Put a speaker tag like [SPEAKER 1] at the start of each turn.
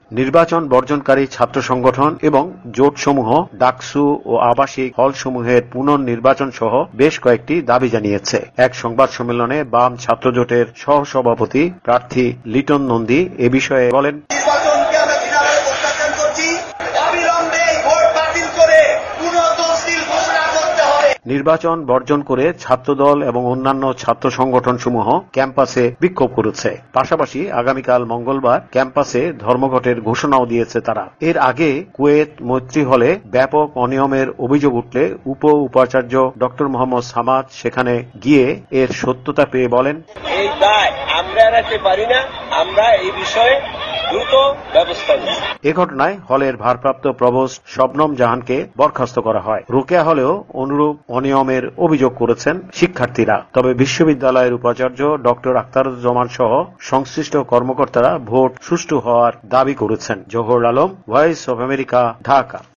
[SPEAKER 1] নির্বাচন বর্জনকারী ছাত্র সংগঠন এবং জোটসমূহ ডাকসু ও আবাসিক হলসমূহের পুনর্নির্বাচন সহ বেশ কয়েকটি দাবি জানিয়েছে। এক সংবাদ সম্মেলনে বাম ছাত্রজোটের সহসভাপতি প্রার্থী লিটন নন্দী এ বিষয়ে বলেন, নির্বাচন বর্জন করে ছাত্রদল এবং অন্যান্য ছাত্র সংগঠনসমূহ ক্যাম্পাসে বিক্ষোভ করেছে। পাশাপাশি আগামীকাল মঙ্গলবার ক্যাম্পাসে ধর্মঘটের ঘোষণাও দিয়েছে তারা। এর আগে কুয়েত মৈত্রী হলে ব্যাপক অনিয়মের অভিযোগ উঠলে উপাচার্য ডক্টর মোহাম্মদ সামাদ সেখানে গিয়ে এর সত্যতা পেয়ে বলেন,
[SPEAKER 2] এই দায় আমরা এড়াতে পারি না, আমরা এই বিষয়ে দ্রুত ব্যবস্থা নিই।
[SPEAKER 1] এ ঘটনায় হলের ভারপ্রাপ্ত প্রভোস্ট শবনম জাহানকে বরখাস্ত করা হয়। রোকেয়া হলেও অনুরূপ অনিয়মের অভিযোগ করেছেন শিক্ষার্থীরা। তবে বিশ্ববিদ্যালয়ের উপাচার্য ডক্টর আখতারুজ্জামান সহ সংশ্লিষ্ট কর্মকর্তারা ভোট সুষ্ঠু হওয়ার দাবি করেছেন। Zohar Alam, voice of America, Dhaka.